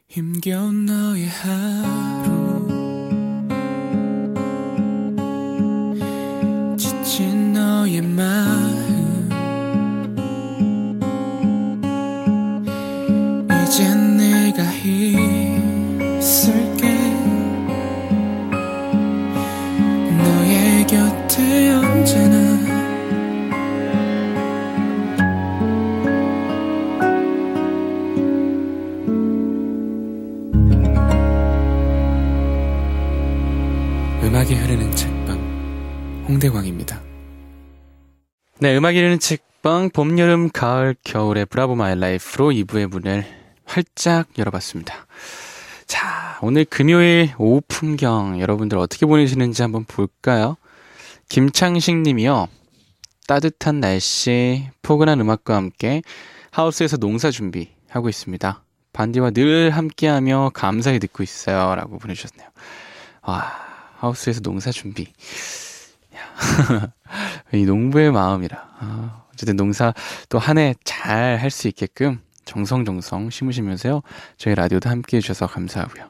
힘겨운 너의 하루 지친 너의 마음 이젠 내가 있을게 너의 곁에 언제나 음악이 흐르는 책방 홍대광입니다. 네, 음악이 흐르는 책방 봄, 여름, 가을, 겨울의 브라보 마이 라이프로 2부의 문을 활짝 열어봤습니다. 자, 오늘 금요일 오후 풍경 여러분들 어떻게 보내시는지 한번 볼까요? 김창식 님이요. 따뜻한 날씨, 포근한 음악과 함께 하우스에서 농사 준비하고 있습니다. 반디와 늘 함께하며 감사히 듣고 있어요. 라고 보내주셨네요. 와, 하우스에서 농사 준비. 이 농부의 마음이라. 어쨌든 농사 또 한 해 잘 할 수 있게끔 정성정성 심으시면서요. 저희 라디오도 함께 해주셔서 감사하고요.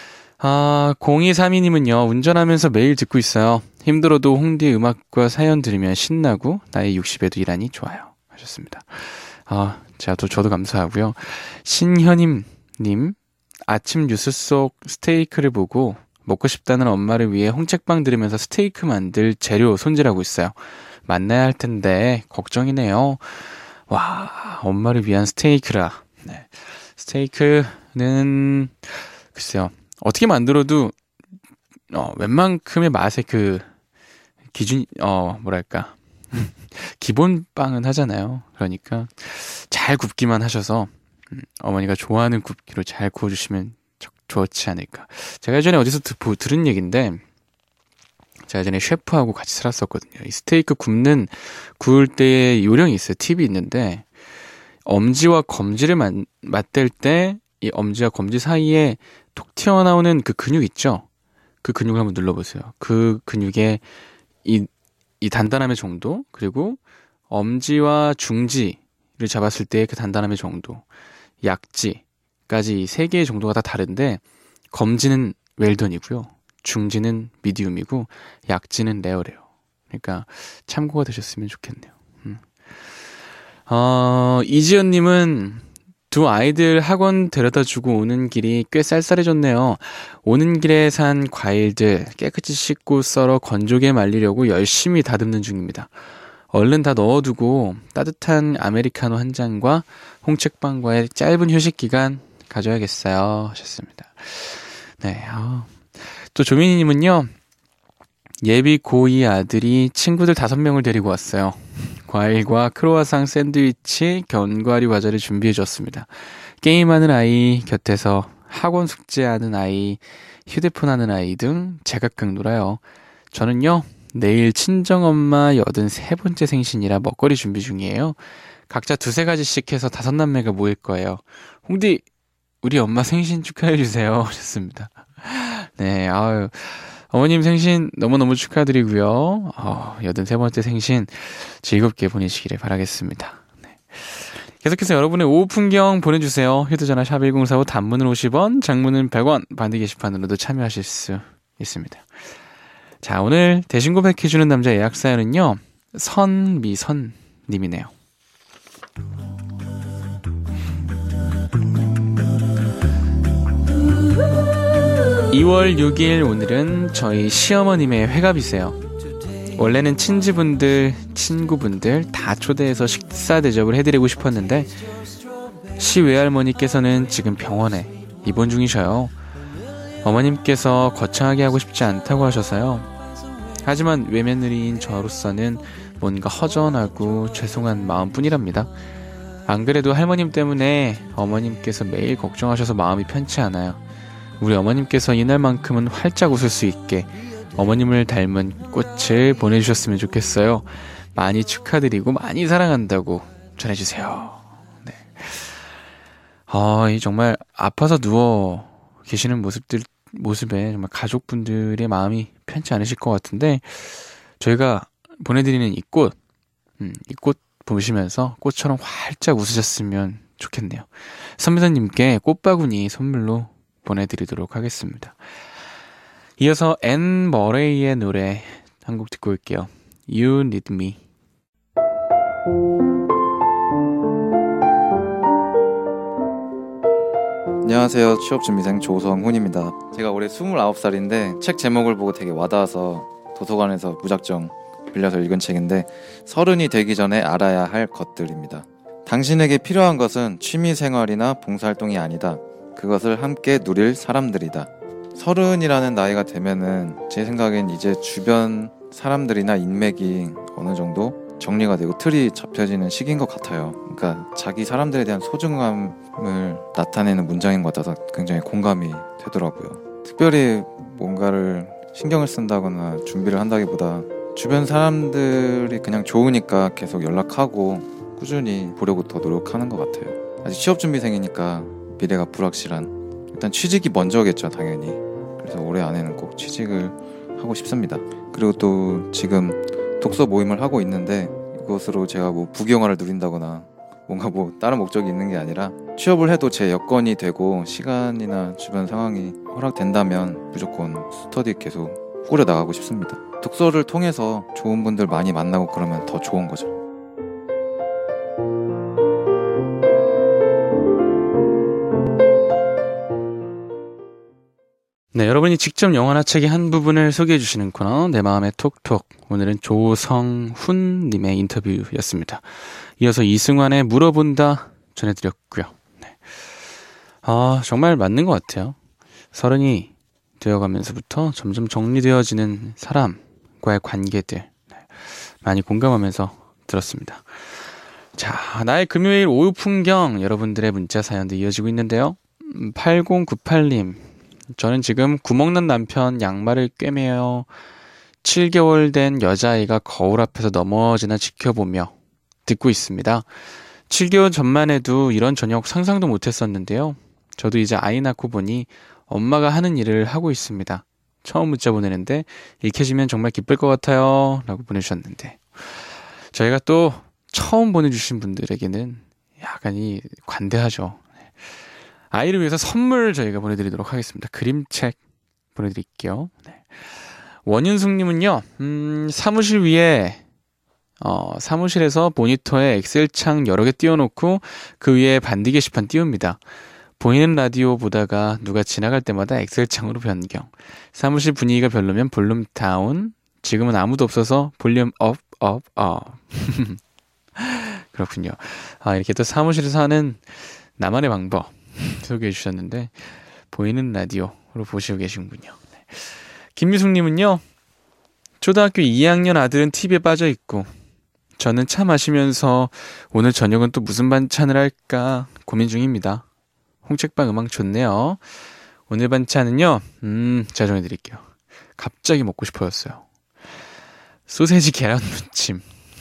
0232님은요. 운전하면서 매일 듣고 있어요. 힘들어도 홍대 음악과 사연 들으면 신나고 나이 60에도 일하니 좋아요. 하셨습니다. 저도 감사하고요. 신현임님, 아침 뉴스 속 스테이크를 보고 먹고 싶다는 엄마를 위해 홍책방 들으면서 스테이크 만들 재료 손질하고 있어요. 만나야 할 텐데 걱정이네요. 와, 엄마를 위한 스테이크라. 네. 스테이크는 글쎄요. 어떻게 만들어도 웬만큼의 맛의 그 기준 뭐랄까 기본 빵은 하잖아요. 그러니까 잘 굽기만 하셔서 어머니가 좋아하는 굽기로 잘 구워주시면 좋지 않을까. 제가 예전에 어디서 들은 얘기인데, 제가 예전에 셰프하고 같이 살았었거든요. 이 스테이크 구울 때의 요령이 있어요. 팁이 있는데, 엄지와 검지를 맞댈 때 이 엄지와 검지 사이에 톡 튀어나오는 그 근육 있죠? 그 근육을 한번 눌러보세요. 그 근육의 이 단단함의 정도, 그리고 엄지와 중지를 잡았을 때의 그 단단함의 정도, 약지까지 이 세 개의 정도가 다 다른데, 검지는 웰던이고요, 중지는 미디움이고, 약지는 레어래요. 그러니까 참고가 되셨으면 좋겠네요. 이지연님은 두 아이들 학원 데려다주고 오는 길이 꽤 쌀쌀해졌네요. 오는 길에 산 과일들 깨끗이 씻고 썰어 건조기에 말리려고 열심히 다듬는 중입니다. 얼른 다 넣어두고 따뜻한 아메리카노 한 잔과 홍책방과의 짧은 휴식 기간 가져야겠어요. 하셨습니다. 네. 또 조민희님은요. 예비 고2 아들이 친구들 5명을 데리고 왔어요. 과일과 크로와상 샌드위치, 견과류 과자를 준비해줬습니다. 게임하는 아이 곁에서 학원 숙제하는 아이, 휴대폰 하는 아이 등 제각각 놀아요. 저는요. 내일 친정엄마 83번째 생신이라 먹거리 준비 중이에요. 각자 2-3가지씩 해서 5남매가 모일 거예요. 홍디, 우리 엄마 생신 축하해주세요. 하셨습니다. 네, 어머님 생신 너무너무 축하드리고요. 83번째 생신 즐겁게 보내시기를 바라겠습니다. 네. 계속해서 여러분의 오후 풍경 보내주세요. 휴대전화 샵 1045 단문은 50원, 장문은 100원, 반디 게시판으로도 참여하실 수 있습니다. 자, 오늘 대신 고백해주는 남자 예약 사연은요. 선미선 님이네요. 2월 6일 오늘은 저희 시어머님의 회갑이세요. 원래는 친지분들, 친구분들 다 초대해서 식사 대접을 해드리고 싶었는데 시외할머니께서는 지금 병원에 입원 중이셔요. 어머님께서 거창하게 하고 싶지 않다고 하셔서요. 하지만 외며느리인 저로서는 뭔가 허전하고 죄송한 마음뿐이랍니다. 안 그래도 할머님 때문에 어머님께서 매일 걱정하셔서 마음이 편치 않아요. 우리 어머님께서 이날만큼은 활짝 웃을 수 있게 어머님을 닮은 꽃을 보내주셨으면 좋겠어요. 많이 축하드리고 많이 사랑한다고 전해주세요. 네. 이 정말 아파서 누워 계시는 모습에 정말 가족분들의 마음이 편치 않으실 것 같은데, 저희가 보내드리는 이 꽃 보시면서 꽃처럼 활짝 웃으셨으면 좋겠네요. 선미선님께 꽃바구니 선물로 보내드리도록 하겠습니다. 이어서 앤 머레이의 노래 한 곡 듣고 올게요. You Need Me. 안녕하세요. 취업준비생 조성훈입니다. 제가 올해 29살인데 책 제목을 보고 되게 와닿아서 도서관에서 무작정 빌려서 읽은 책인데 서른이 되기 전에 알아야 할 것들입니다. 당신에게 필요한 것은 취미생활이나 봉사활동이 아니다. 그것을 함께 누릴 사람들이다. 서른이라는 나이가 되면은 제 생각엔 이제 주변 사람들이나 인맥이 어느 정도 정리가 되고 틀이 잡혀지는 시기인 것 같아요. 그러니까 자기 사람들에 대한 소중함을 나타내는 문장인 것 같아서 굉장히 공감이 되더라고요. 특별히 뭔가를 신경을 쓴다거나 준비를 한다기보다 주변 사람들이 그냥 좋으니까 계속 연락하고 꾸준히 보려고 더 노력하는 것 같아요. 아직 취업준비생이니까 미래가 불확실한 일단 취직이 먼저겠죠, 당연히. 그래서 올해 안에는 꼭 취직을 하고 싶습니다. 그리고 또 지금 독서 모임을 하고 있는데 이것으로 제가 뭐 부귀영화를 누린다거나 뭔가 뭐 다른 목적이 있는 게 아니라 취업을 해도 제 여건이 되고 시간이나 주변 상황이 허락된다면 무조건 스터디 계속 꾸려나가고 싶습니다. 독서를 통해서 좋은 분들 많이 만나고 그러면 더 좋은 거죠. 네, 여러분이 직접 영화나 책의 한 부분을 소개해 주시는 코너 내 마음의 톡톡. 오늘은 조성훈님의 인터뷰였습니다. 이어서 이승환의 물어본다 전해드렸고요. 네. 정말 맞는 것 같아요. 서른이 되어가면서부터 점점 정리되어지는 사람과의 관계들, 네. 많이 공감하면서 들었습니다. 자, 나의 금요일 오후 풍경, 여러분들의 문자 사연도 이어지고 있는데요. 8098님, 저는 지금 구멍난 남편 양말을 꿰매어 7개월 된 여자아이가 거울 앞에서 넘어지나 지켜보며 듣고 있습니다. 7개월 전만 해도 이런 저녁 상상도 못했었는데요. 저도 이제 아이 낳고 보니 엄마가 하는 일을 하고 있습니다. 처음 문자 보내는데 읽혀지면 정말 기쁠 것 같아요 라고 보내주셨는데, 저희가 또 처음 보내주신 분들에게는 약간 관대하죠. 아이를 위해서 선물 저희가 보내드리도록 하겠습니다. 그림책 보내드릴게요. 네. 원윤숙님은요, 사무실에서 모니터에 엑셀창 여러 개 띄워놓고 그 위에 반디 게시판 띄웁니다. 보이는 라디오 보다가 누가 지나갈 때마다 엑셀창으로 변경. 사무실 분위기가 별로면 볼륨 다운. 지금은 아무도 없어서 볼륨 업. 그렇군요. 이렇게 또 사무실에서 하는 나만의 방법 소개해 주셨는데 보이는 라디오로 보시고 계시군요. 네. 김미숙님은요, 초등학교 2학년 아들은 TV에 빠져 있고 저는 차 마시면서 오늘 저녁은 또 무슨 반찬을 할까 고민 중입니다. 홍책방 음악 좋네요. 오늘 반찬은요, 제가 정해드릴게요. 갑자기 먹고 싶어졌어요. 소세지 계란 무침.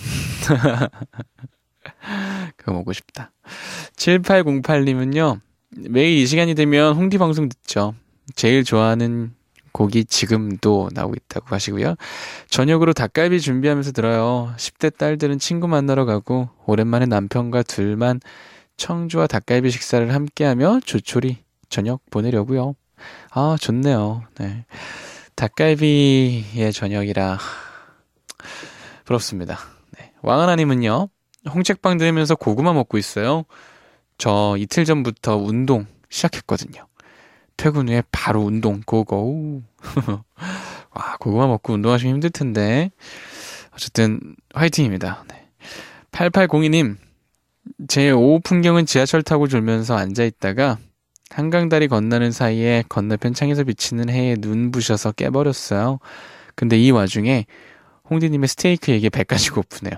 그거 먹고 싶다. 7808님은요, 매일 이 시간이 되면 홍디 방송 듣죠. 제일 좋아하는 곡이 지금도 나오고 있다고 하시고요. 저녁으로 닭갈비 준비하면서 들어요. 10대 딸들은 친구 만나러 가고 오랜만에 남편과 둘만 청주와 닭갈비 식사를 함께하며 조촐히 저녁 보내려고요. 좋네요. 네. 닭갈비의 저녁이라 부럽습니다. 네. 왕하나님은요, 홍책방 들으면서 고구마 먹고 있어요. 저 이틀 전부터 운동 시작했거든요. 퇴근 후에 바로 운동 고고. 와, 고구마 먹고 운동하시면 힘들 텐데 어쨌든 화이팅입니다. 네. 8802님, 제 오후 풍경은 지하철 타고 졸면서 앉아있다가 한강다리 건너는 사이에 건너편 창에서 비치는 해에 눈부셔서 깨버렸어요. 근데 이 와중에 홍디님의 스테이크 얘기에 배까지 고프네요.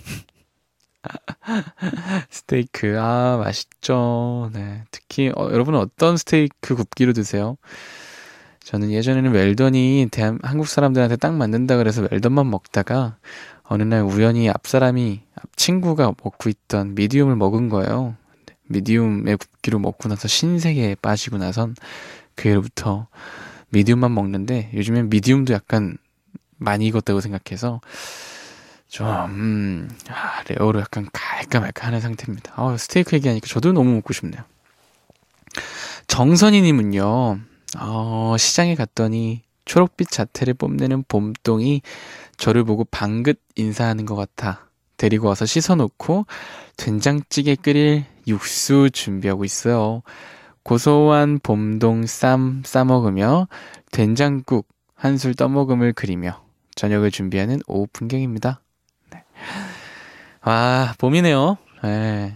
스테이크, 맛있죠. 네. 특히 여러분은 어떤 스테이크 굽기로 드세요? 저는 예전에는 웰던이 한국 사람들한테 딱 맞는다 그래서 웰던만 먹다가 어느 날 우연히 앞 친구가 먹고 있던 미디움을 먹은 거예요. 미디움의 굽기로 먹고 나서 신세계에 빠지고 나선 그 해로부터 미디움만 먹는데, 요즘엔 미디움도 약간 많이 익었다고 생각해서 레어로 약간 갈까 말까 하는 상태입니다. 스테이크 얘기하니까 저도 너무 먹고 싶네요. 정선이님은요, 시장에 갔더니 초록빛 자태를 뽐내는 봄동이 저를 보고 방긋 인사하는 것 같아 데리고 와서 씻어놓고 된장찌개 끓일 육수 준비하고 있어요. 고소한 봄동 쌈 싸먹으며 된장국 한술 떠먹음을 그리며 저녁을 준비하는 오후 풍경입니다. 네. 와, 봄이네요. 네.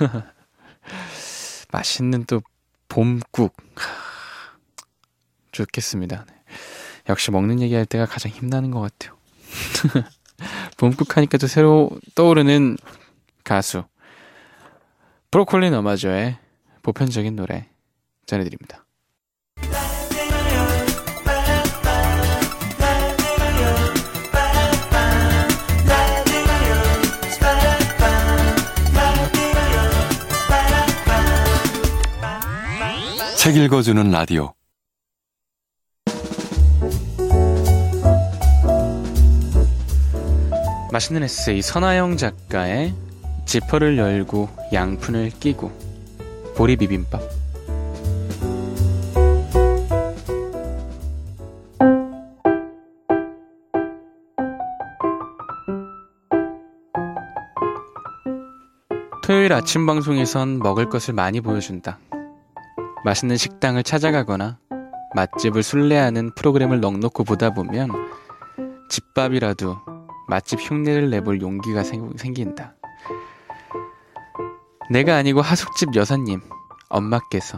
맛있는 또 봄국. 좋겠습니다. 네. 역시 먹는 얘기할 때가 가장 힘나는 것 같아요. 봄국 하니까 또 새로 떠오르는 가수 브로콜리 너마저의 보편적인 노래 전해드립니다. 책 읽어주는 라디오. 맛있는 에세이 선아영 작가의 지퍼를 열고 양푼을 끼고 보리 비빔밥. 토요일 아침 방송에선 먹을 것을 많이 보여준다. 맛있는 식당을 찾아가거나 맛집을 순례하는 프로그램을 넉넉히 보다 보면 집밥이라도 맛집 흉내를 내볼 용기가 생긴다. 내가 아니고 하숙집 여사님, 엄마께서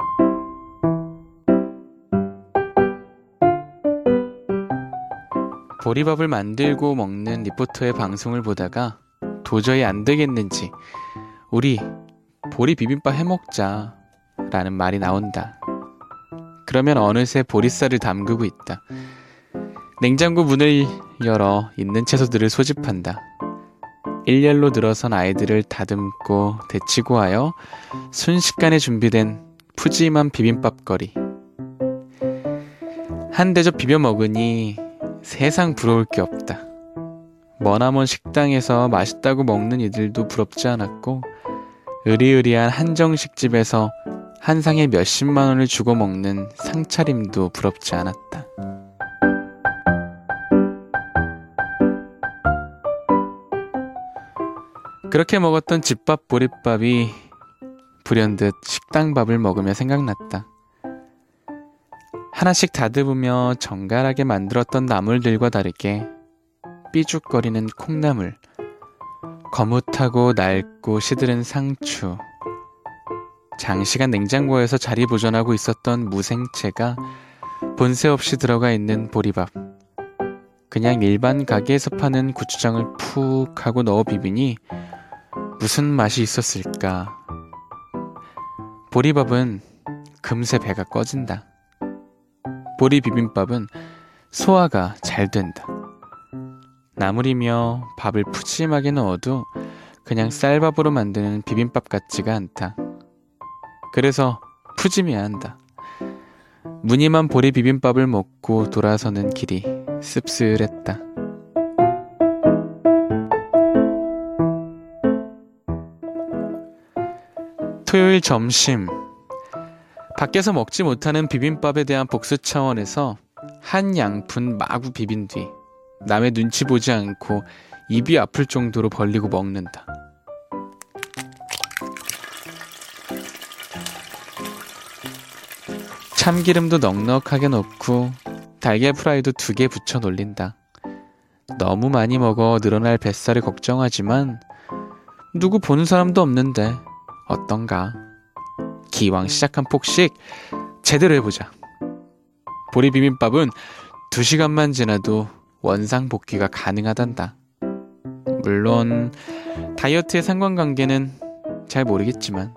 보리밥을 만들고 먹는 리포터의 방송을 보다가 도저히 안 되겠는지 우리 보리 비빔밥 해먹자 라는 말이 나온다. 그러면 어느새 보리쌀을 담그고 있다. 냉장고 문을 열어 있는 채소들을 소집한다. 일렬로 늘어선 아이들을 다듬고 데치고 하여 순식간에 준비된 푸짐한 비빔밥거리. 한 대접 비벼 먹으니 세상 부러울 게 없다. 머나먼 식당에서 맛있다고 먹는 이들도 부럽지 않았고 으리으리한 한정식집에서 한 상에 몇십만 원을 주고 먹는 상차림도 부럽지 않았다. 그렇게 먹었던 집밥 보리밥이 불현듯 식당밥을 먹으며 생각났다. 하나씩 다듬으며 정갈하게 만들었던 나물들과 다르게 삐죽거리는 콩나물, 거뭇하고 낡고 시들은 상추, 장시간 냉장고에서 자리 보존하고 있었던 무생채가 본새 없이 들어가 있는 보리밥. 그냥 일반 가게에서 파는 고추장을 푹 하고 넣어 비비니 무슨 맛이 있었을까. 보리밥은 금세 배가 꺼진다. 보리 비빔밥은 소화가 잘 된다. 나물이며 밥을 푸짐하게 넣어도 그냥 쌀밥으로 만드는 비빔밥 같지가 않다. 그래서 푸짐해야 한다. 무늬만 보리 비빔밥을 먹고 돌아서는 길이 씁쓸했다. 토요일 점심, 밖에서 먹지 못하는 비빔밥에 대한 복수 차원에서 한 양푼 마구 비빈 뒤 남의 눈치 보지 않고 입이 아플 정도로 벌리고 먹는다. 참기름도 넉넉하게 넣고 달걀 프라이도 2개 붙여 놀린다. 너무 많이 먹어 늘어날 뱃살을 걱정하지만 누구 보는 사람도 없는데 어떤가. 기왕 시작한 폭식 제대로 해보자. 보리 비빔밥은 2시간만 지나도 원상복귀가 가능하단다. 물론 다이어트의 상관관계는 잘 모르겠지만.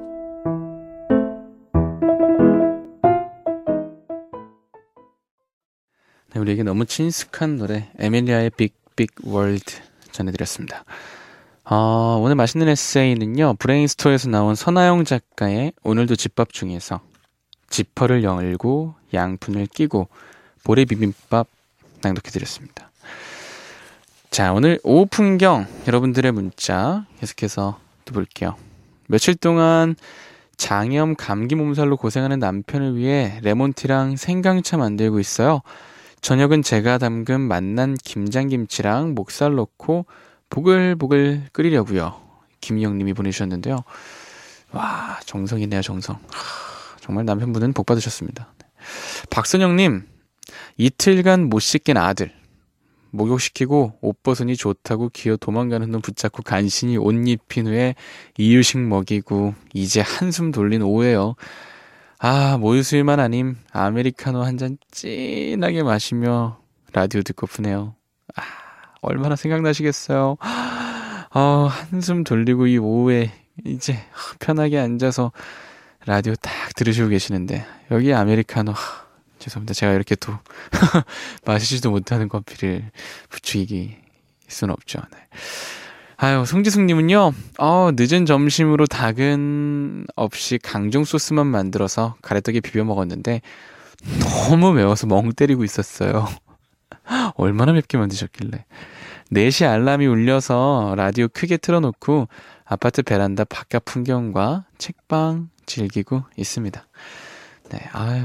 네, 우리에게 너무 친숙한 노래 에밀리아의 빅빅 월드 전해드렸습니다. 오늘 맛있는 에세이는요, 브레인스토어에서 나온 선아영 작가의 오늘도 집밥 중에서 지퍼를 열고 양푼을 끼고 보리 비빔밥 낭독해드렸습니다. 자, 오늘 오후 풍경 여러분들의 문자 계속해서 또 볼게요. 며칠 동안 장염 감기 몸살로 고생하는 남편을 위해 레몬티랑 생강차 만들고 있어요. 저녁은 제가 담근 맛난 김장김치랑 목살 넣고 보글보글 끓이려고요. 김희영님이 보내주셨는데요. 와, 정성이네요, 정성. 정말 남편분은 복 받으셨습니다. 박선영님, 이틀간 못 씻긴 아들 목욕시키고 옷 벗으니 좋다고 기어 도망가는 놈 붙잡고 간신히 옷 입힌 후에 이유식 먹이고 이제 한숨 돌린 오후에요. 아, 모유수유만 아님 아메리카노 한 잔 진하게 마시며 라디오 듣고 푸네요. 아, 얼마나 생각나시겠어요. 한숨 돌리고 이 오후에 이제 편하게 앉아서 라디오 딱 들으시고 계시는데 여기 아메리카노, 죄송합니다. 제가 이렇게 또 마시지도 못하는 커피를 부추기기 수는 없죠. 네. 아유, 송지숙님은요, 늦은 점심으로 닭은 없이 강정 소스만 만들어서 가래떡에 비벼 먹었는데 너무 매워서 멍 때리고 있었어요. 얼마나 맵게 만드셨길래. 4시 알람이 울려서 라디오 크게 틀어놓고 아파트 베란다 바깥 풍경과 책방 즐기고 있습니다. 네, 아유.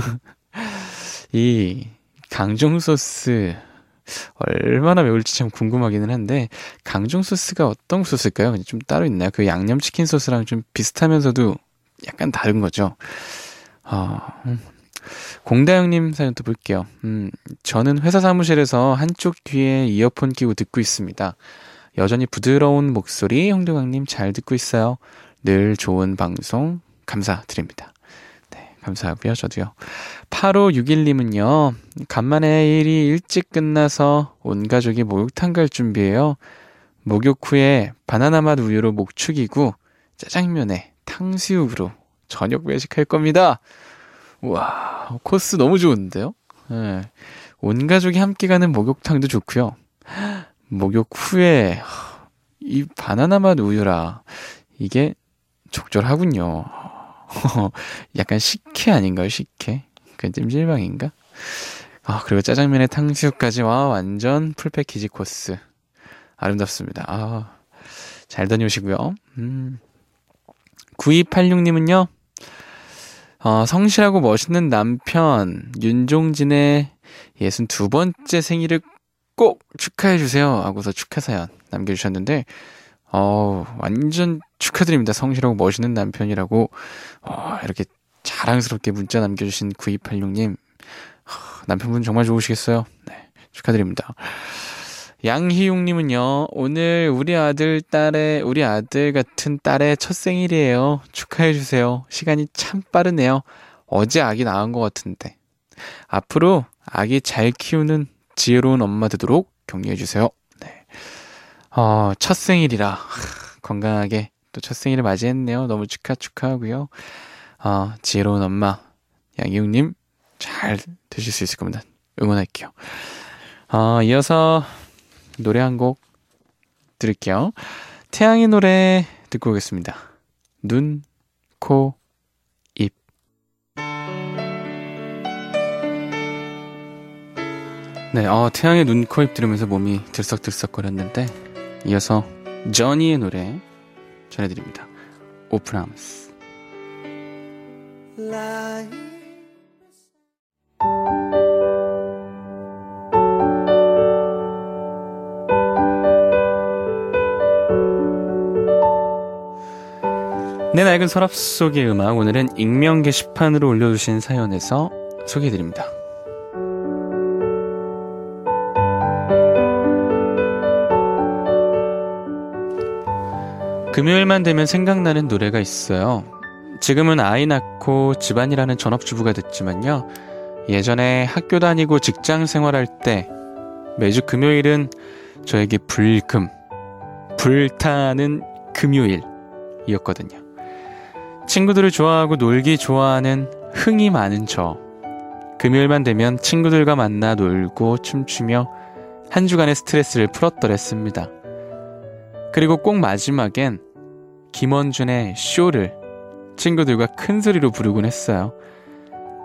이 강정 소스 얼마나 매울지 참 궁금하기는 한데, 강정 소스가 어떤 소스일까요? 좀 따로 있나요? 그 양념치킨 소스랑 좀 비슷하면서도 약간 다른 거죠. 공다영님 사연 또 볼게요. 저는 회사 사무실에서 한쪽 귀에 이어폰 끼고 듣고 있습니다. 여전히 부드러운 목소리 홍대광님 잘 듣고 있어요. 늘 좋은 방송 감사드립니다. 네, 감사하고요. 저도요. 8561님은요. 간만에 일이 일찍 끝나서 온 가족이 목욕탕 갈 준비해요. 목욕 후에 바나나 맛 우유로 목 축이고 짜장면에 탕수육으로 저녁 외식할 겁니다. 우와, 코스 너무 좋은데요? 네. 온 가족이 함께 가는 목욕탕도 좋고요. 목욕 후에 이 바나나 맛 우유라, 이게 적절하군요. 약간 식혜 아닌가요? 식혜? 그 찜질방인가? 그리고 짜장면에 탕수육까지. 와, 완전 풀패키지 코스. 아름답습니다. 잘 다녀오시고요. 9286님은요. 성실하고 멋있는 남편 윤종진의 62번째 생일을 꼭 축하해주세요 하고서 축하 사연 남겨주셨는데, 완전 축하드립니다. 성실하고 멋있는 남편이라고 이렇게 자랑스럽게 문자 남겨주신 9286님, 남편분 정말 좋으시겠어요. 네, 축하드립니다. 양희용님은요, 오늘 우리 아들 같은 딸의 첫 생일이에요. 축하해주세요. 시간이 참 빠르네요. 어제 아기 낳은 것 같은데. 앞으로 아기 잘 키우는 지혜로운 엄마 되도록 격려해주세요. 네. 첫 생일이라 건강하게 또 첫 생일을 맞이했네요. 너무 축하하고요. 지혜로운 엄마 양희웅님 잘 되실 수 있을 겁니다. 응원할게요. 이어서 노래 한 곡 들을게요. 태양의 노래 듣고 오겠습니다. 눈, 코, 입. 네, 태양의 눈, 코, 입 들으면서 몸이 들썩들썩거렸는데, 이어서 저니의 노래 전해드립니다. 오픈 아임스. 내 낡은 서랍 속의 음악, 오늘은 익명 게시판으로 올려주신 사연에서 소개해드립니다. 금요일만 되면 생각나는 노래가 있어요. 지금은 아이 낳고 집안일하는 전업주부가 됐지만요, 예전에 학교 다니고 직장 생활할 때 매주 금요일은 저에게 불타는 금요일이었거든요. 친구들을 좋아하고 놀기 좋아하는 흥이 많은 저, 금요일만 되면 친구들과 만나 놀고 춤추며 한 주간의 스트레스를 풀었더랬습니다. 그리고 꼭 마지막엔 김원준의 쇼를 친구들과 큰 소리로 부르곤 했어요.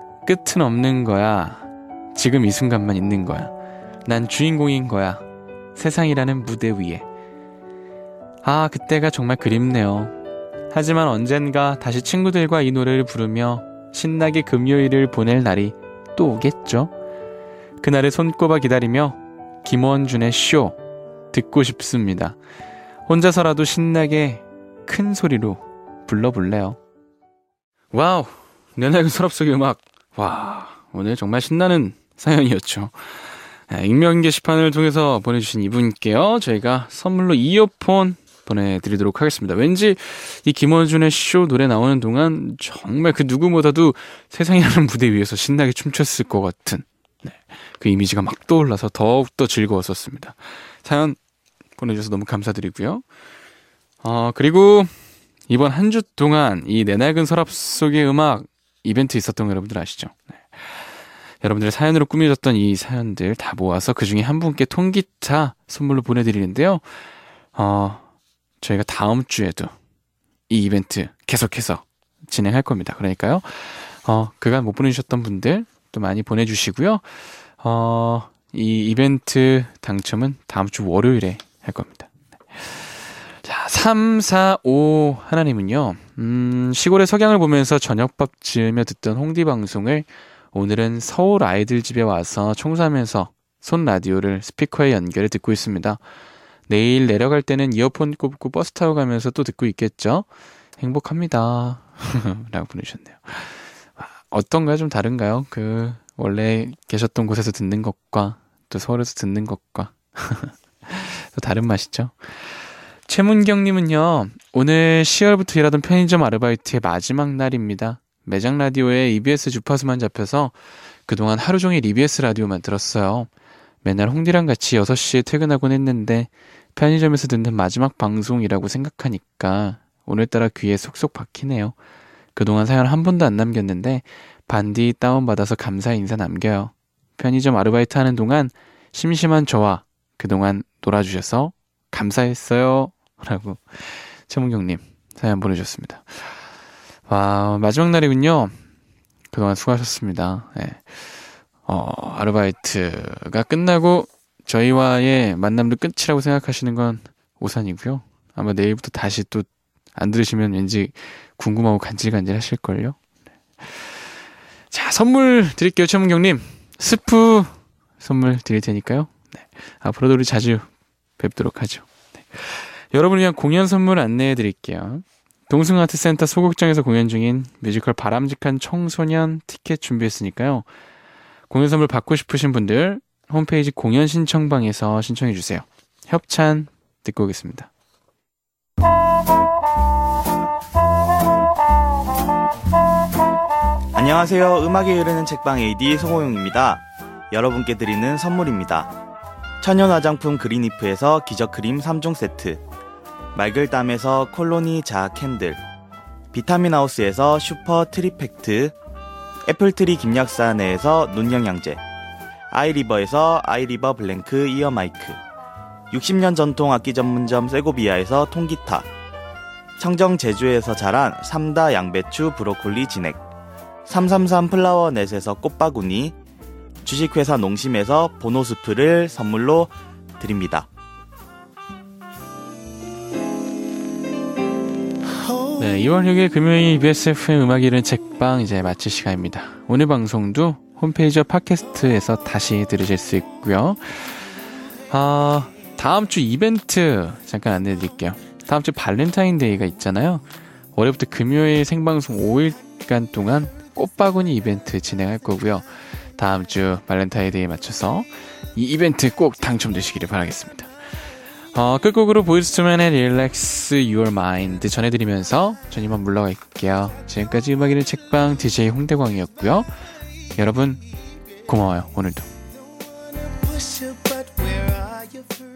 끝은 없는 거야. 지금 이 순간만 있는 거야. 난 주인공인 거야. 세상이라는 무대 위에. 아, 그때가 정말 그립네요. 하지만 언젠가 다시 친구들과 이 노래를 부르며 신나게 금요일을 보낼 날이 또 오겠죠. 그날을 손꼽아 기다리며 김원준의 쇼 듣고 싶습니다. 혼자서라도 신나게 큰 소리로 불러볼래요. 와우, 내 낡은 서랍 속의 음악. 와, 오늘 정말 신나는 사연이었죠. 익명 게시판을 통해서 보내주신 이분께요, 저희가 선물로 이어폰 보내드리도록 하겠습니다. 왠지 이 김원준의 쇼 노래 나오는 동안 정말 그 누구보다도 세상이라는 무대 위에서 신나게 춤췄을 것 같은, 그 이미지가 막 떠올라서 더욱더 즐거웠었습니다. 사연 보내주셔서 너무 감사드리고요. 그리고 이번 한 주 동안 이 내 낡은 서랍 속의 음악 이벤트 있었던 거 여러분들 아시죠? 여러분들의 사연으로 꾸며졌던 이 사연들 다 모아서 그 중에 한 분께 통기타 선물로 보내드리는데요. 저희가 다음 주에도 이 이벤트 계속해서 진행할 겁니다. 그러니까요, 그간 못 보내주셨던 분들 또 많이 보내주시고요. 이 이벤트 당첨은 다음 주 월요일에 할 겁니다. 자, 345 하나님은요, 시골의 석양을 보면서 저녁밥 지으며 듣던 홍디 방송을 오늘은 서울 아이들 집에 와서 청소하면서 손 라디오를 스피커에 연결해 듣고 있습니다. 내일 내려갈 때는 이어폰 꽂고 버스 타고 가면서 또 듣고 있겠죠? 행복합니다. 라고 보내주셨네요. 어떤가요? 좀 다른가요? 원래 계셨던 곳에서 듣는 것과 또 서울에서 듣는 것과 또 다른 맛이죠? 최문경님은요, 오늘 10월부터 일하던 편의점 아르바이트의 마지막 날입니다. 매장 라디오에 EBS 주파수만 잡혀서 그동안 하루 종일 EBS 라디오만 들었어요. 맨날 홍디랑 같이 6시에 퇴근하곤 했는데 편의점에서 듣는 마지막 방송이라고 생각하니까 오늘따라 귀에 쏙쏙 박히네요. 그동안 사연 한 번도 안 남겼는데 반디 다운받아서 감사 인사 남겨요. 편의점 아르바이트 하는 동안 심심한 저와 그동안 놀아주셔서 감사했어요. 라고 최문경님 사연 보내주셨습니다. 와, 마지막 날이군요. 그동안 수고하셨습니다. 네. 아르바이트가 끝나고 저희와의 만남도 끝이라고 생각하시는 건 오산이고요. 아마 내일부터 다시 또 안 들으시면 왠지 궁금하고 간질간질 하실걸요. 네. 자, 선물 드릴게요. 최문경님, 스프 선물 드릴 테니까요. 네. 앞으로도 우리 자주 뵙도록 하죠. 네. 여러분을 위한 공연 선물 안내해 드릴게요. 동승아트센터 소극장에서 공연 중인 뮤지컬 바람직한 청소년 티켓 준비했으니까요. 공연 선물 받고 싶으신 분들 홈페이지 공연 신청방에서 신청해 주세요. 협찬 듣고 오겠습니다. 안녕하세요. 음악이 흐르는 책방 AD 송호용입니다. 여러분께 드리는 선물입니다. 천연 화장품 그린이프에서 기적 크림 3종 세트, 맑을 땀에서 콜로니 자아 캔들, 비타민 하우스에서 슈퍼 트리팩트, 애플트리 김약사 내에서 눈영양제, 아이리버에서 아이리버 블랭크 이어 마이크, 60년 전통 악기 전문점 세고비아에서 통기타, 청정 제주에서 자란 3다 양배추 브로콜리 진액, 333 플라워 넷에서 꽃바구니, 주식회사 농심에서 보노스프를 선물로 드립니다. 네, 2월 6일 금요일 EBS FM 음악이 흐르는 책방 이제 마칠 시간입니다. 오늘 방송도 홈페이지와 팟캐스트에서 다시 들으실 수 있고요. 다음 주 이벤트 잠깐 안내해 드릴게요. 다음 주 발렌타인데이가 있잖아요. 월요일부터 금요일 생방송 5일간 동안 꽃바구니 이벤트 진행할 거고요. 다음 주 발렌타인데이에 맞춰서 이 이벤트 꼭 당첨되시기를 바라겠습니다. 끝곡으로 보이스투맨의 Relax Your Mind 전해드리면서 전 이만 물러갈게요. 지금까지 음악 있는 책방 DJ 홍대광이었고요. 여러분 고마워요. 오늘도.